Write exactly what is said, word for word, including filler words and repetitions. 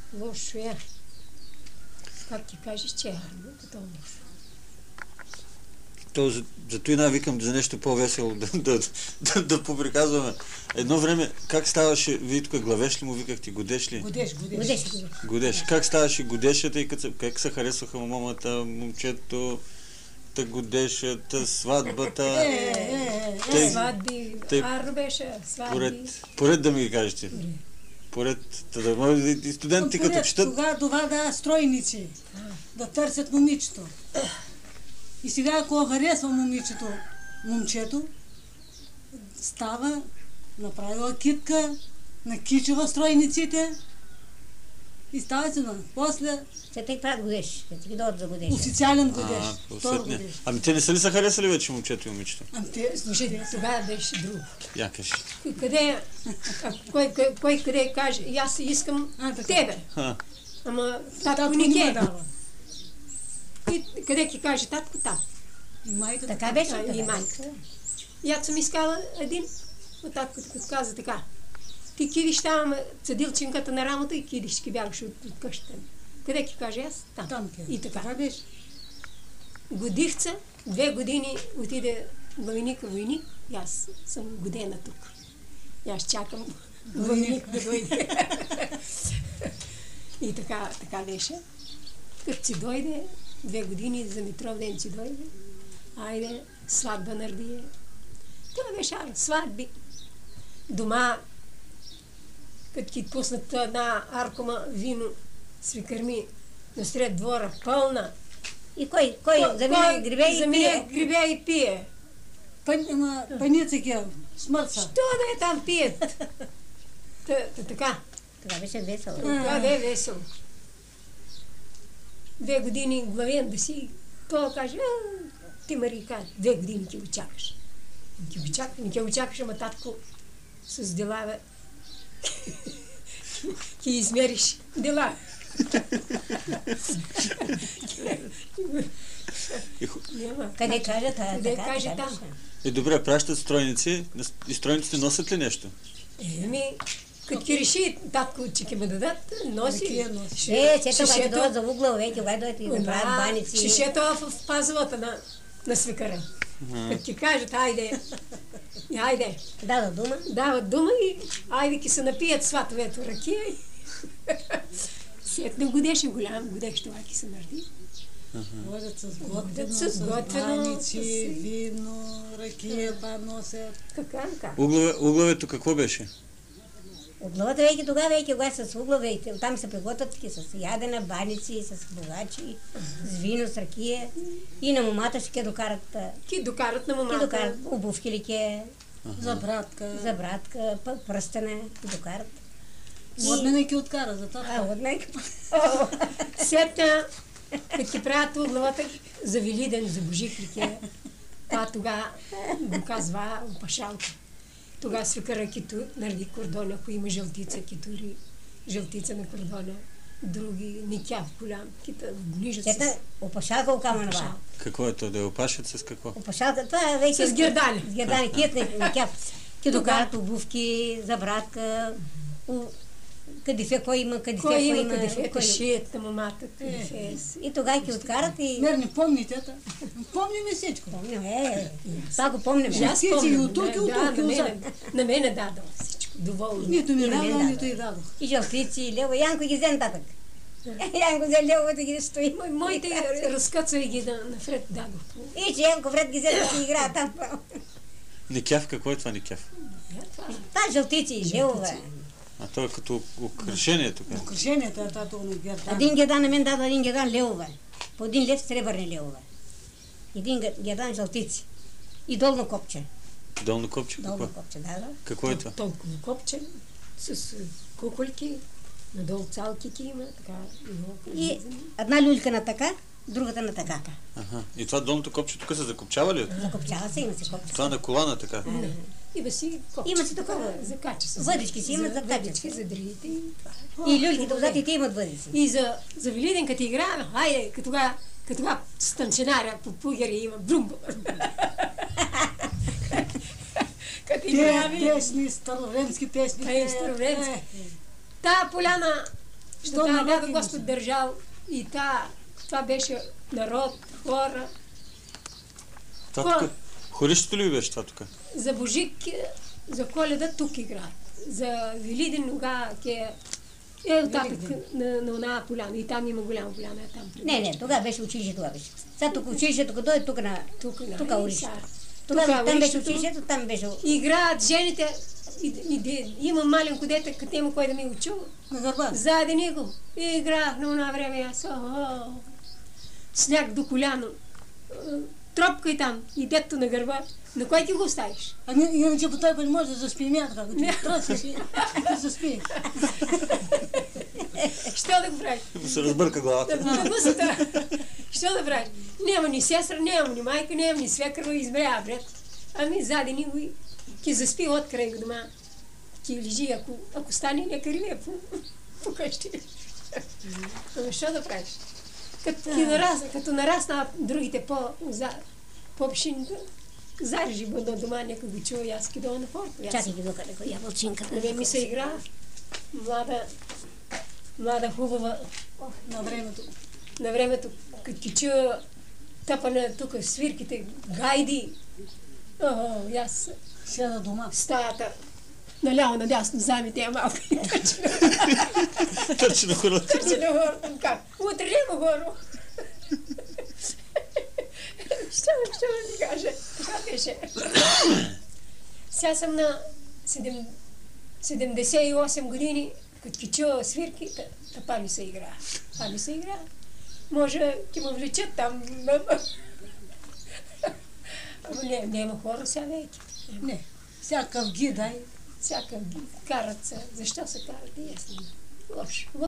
Лошо е. Как ти кажеш, че е гарно, като лошо. То, за, за той една викам за нещо по-весело да, да, да, да поприказваме. Едно време, как ставаше, вие тук главеш ли му викахте, годеш ли? Годеш, годеш. Годеш, Годеш. Как ставаше годешата и как, как се харесваха момата, момчето, та годешата, сватбата? Е, е, е, е, сватби, арно беше, сватби. Поред, поред да ми ги кажете. Поред, да може и студентите като четат. Тогава това да стройници, да търсят момичето. И сега, ако харесва момичето, момчето, става, направила китка, накичава стройниците и става се на. После Ще те правят годеш, ще ти ги дадат за годеш. официален годеш, А, втор усетне. годеш. Ами те не са ли са харесали вече момчето и момичето? Ами те, Слушай, тогава беше друго. Я кажи. Къде, а, кой, кой, кой къде каже, и аз искам А, така. тебе. Ха. Ама татко татко не не ме ке. дава. И къде ти каже татко, там. И майката. Така беше. А, и така майката. беше. И аз съм искала един, но татко като каза така. Ти кидиш там цедилчинката на рамото и кидиш, ки бягаш от, от къщата. Къде ти каже аз? Там. Там ке. И така. Това беше. Годихца, две години отиде войник, войник, и аз съм годена тук. И аз чакам войник да дойде. И така, така беше. Като си дойде, две години за Митров ден си дойде, айде, сватба нардие. Това беше сватби. Дома, като ти пуснат една аркома вино, свикърми насред двора, пълна. И кой, кой замине грибе и замине пие? грибе и пие. Паница ке, смъртса. Що да е там пият? Та, та, така. Това беше весело. Това да е весело. Две години главен да си, той каже, а, ти Марика, две години ти го чакаш. Не ти го чакаш, не ти го чакаш, ама татко с дела, бе. Ти измериш дела. И, ху- Няма. Къде каже, та, Къде така, каже така там? беше. и добре, пращат стройници и стройниците носят ли нещо? Еми, като ти реши татко, че ке ме дадат, носи. Кие носи. Е, че това Шишето- ги дойдат за угла, вече, когато дойдат и да правят баници. Шишето в, в пазалата на, на свекара. Като ти кажат, айде, айде, Да, да дума. дават дума и айде ки се напият сватовето ракия. Сетне годеше голям, годех това ки се нарди. Водят с Водят готвено, с с готвено, баници, с- вино, ракия, ба носят. Така, така. Углове, угловето какво беше? Угловата веки тогава веки, когато с углове, и там се приготвят таки с ядена, баници, с богачи, с вино, с ракия. И на момата ще ке докарат, а, Ки докарат на ки мамата. докарат обувки ли ке, За братка. за братка, пъ- пръстене, ки докарат. От мене ки откара за А, тата. от майка. Сетна, като ти правят главата за Велиден, за Божихлике, па тогава го казва опашалка. Тогава свекара кито нареди кордона, ако има жълтица, китори жълтица на кордона, други никяв голям, кита ближат Сета, с, опашалка окама на Опашалка. Какво е то? Да я опашат с какво? Опашалка, това е вече... С гердани. С гердани, кият на кяп. Ки докарат обувки за братка, у- кадифе, кой има, кадифе, Кой има има, кадифе, кой- шият на мамата, кадифе. И тогава ги откарат и... Мер, не помните, та? Помниме всичко. Помним, е, това го помним. И аз Ти си помня, от тук и да, от да, тук, и на отзад. мене, на мене дадо всичко, доволно. Нито ми И на мен дадох, дадох. нито и дадох. И жълтици, и лево. Янко ги взе нататък. Янко взе лево, да ги стои. Мо- Моите разкъцай ги на, напред дадох. И че Янко вред ги взе да си играе там. Никяв, какво е това никяв? Та жълтици и левове. А то е като украшение тук. Украшението е тато на гердан. Един гердан на мен даде един гердан левове. По един лев сребърни левове. Един ге- гердан жълтици. И долно копче. Долно копче, Долно какво? копче, да, да. Какво е това? Толкова копче, с куколки, надолу цалките има, така. много И красиво. една люлька на така, другата на така. Аха. И това долното копче тук се закопчава ли? Закопчава се, има си копче. Това на колана така. Не. Има си копче. Има си такова. Закача се. Въдички си имат за кача. въдички, за дрите и това. И люльките отзад и те имат въдици. И за, за Велиден, като играем, хайде, като тога, като тога станченаря по пугери има брум. Като играем, Те песни, старовремски песни. Е, старовремски. Та поляна Що То тази народ ляга имаше. Господ държал и та, това беше народ, хора. Това Хора. тук, хорището ли беше това тук? За Божик, е, за Коледа тук играят. За Велиден нога ке е оттатък на, на една поляна. И там има голяма поляна. Е там. Не, не, тогава беше училище, тогава беше. Сега тук училището, като дойде тук на... Тук, на- Тук и улицата. сега. Тогава Тук там беше улицата. училището, там беше... Играят жените. И, и, и, има маленко дете, като няма кой да ми учи. На гърба. Заради него. И играх на една време. Аз, о, сняг до коляно. Тропка и там. И детето на гърба. На кой ти го оставиш? А не, иначе по той не може да заспи мятка. Тръси си, да заспи. Що да го правиш? И му се разбърка главата. Да го се търа. Що да правиш? Няма ни сестра, няма ни майка, няма ни свекърва, избря брат. Ами зади ни го и ки заспи от край го дома. Ки лежи, ако, ако стане, нека риве по, по къщи. Ама що да правиш? Като, ки нарасна, като нарасна другите по, за, по-пшините, зарежи бъдна дома, нека го чува и аз кидала на форто. Чакай ги дока, леко ябълчинката. Не ми се игра. Млада, млада хубава На времето. на времето, като ти чуя тъпане тук, свирките, гайди. О, и аз Седа дома. стаята наляво, надясно, зами тя малко и търчи на- Търчи на хората. търчи на хората. Как? Утре няма хора. Що, що да ти кажа? Това беше. Сега съм на седем- седемдесет и осем години, като ги чуя свирки, та, та пали се игра. Пали се игра. Може ти ме влечат там. Ама не, няма хора сега вече. Не. Всякакъв ги дай. Всяка ги карат се. Защо се карат? И аз не знам. Лошо.